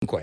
102.5.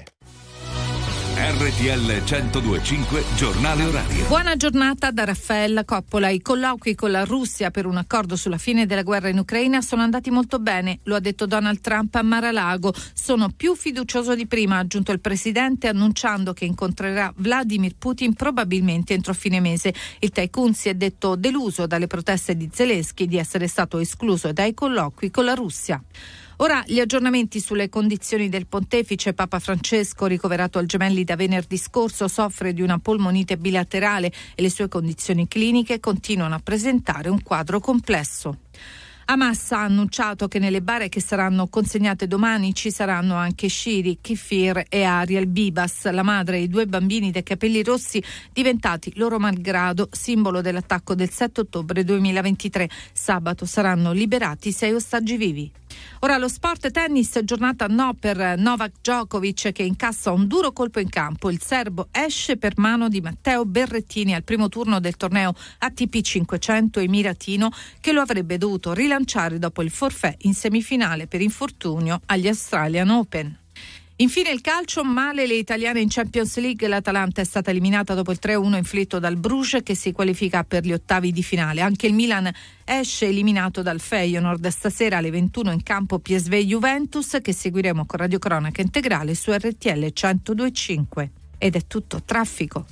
RTL 102.5 Giornale Orario. Buona giornata da Raffaella Coppola. I colloqui con la Russia per un accordo sulla fine della guerra in Ucraina sono andati molto bene, lo ha detto Donald Trump a Mar-a-Lago. Sono più fiducioso di prima, ha aggiunto il presidente, annunciando che incontrerà Vladimir Putin probabilmente entro fine mese. Il tycoon si è detto deluso dalle proteste di Zelensky di essere stato escluso dai colloqui con la Russia. Ora gli aggiornamenti sulle condizioni del pontefice. Papa Francesco, ricoverato al Gemelli da venerdì scorso, soffre di una polmonite bilaterale e le sue condizioni cliniche continuano a presentare un quadro complesso. Hamas ha annunciato che nelle bare che saranno consegnate domani ci saranno anche Shiri, Kifir e Ariel Bibas, la madre e i 2 bambini dai capelli rossi diventati loro malgrado simbolo dell'attacco del 7 ottobre 2023. Sabato saranno liberati 6 ostaggi vivi. Ora lo sport tennis, giornata no per Novak Djokovic che incassa un duro colpo in campo. Il serbo esce per mano di Matteo Berrettini al primo turno del torneo ATP 500 emiratino, che lo avrebbe dovuto rilanciare dopo il forfait in semifinale per infortunio agli Australian Open. Infine il calcio, male le italiane in Champions League. L'Atalanta è stata eliminata dopo il 3-1 inflitto dal Bruges, che si qualifica per gli ottavi di finale. Anche il Milan esce eliminato dal Feyenoord. Stasera alle 21 in campo PSV-Juventus, che seguiremo con radiocronaca integrale su RTL 102.5. Ed è tutto traffico.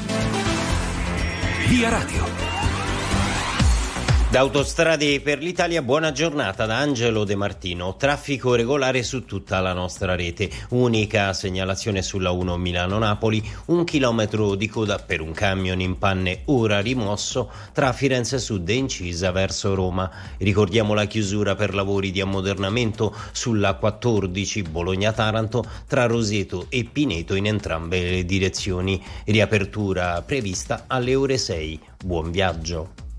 Via Radio. Da Autostrade per l'Italia, buona giornata da Angelo De Martino. Traffico regolare su tutta la nostra rete. Unica segnalazione sulla 1 Milano-Napoli, 1 chilometro di coda per un camion in panne ora rimosso tra Firenze Sud e Incisa verso Roma. Ricordiamo la chiusura per lavori di ammodernamento sulla 14 Bologna-Taranto tra Roseto e Pineto in entrambe le direzioni. Riapertura prevista alle ore 6. Buon viaggio.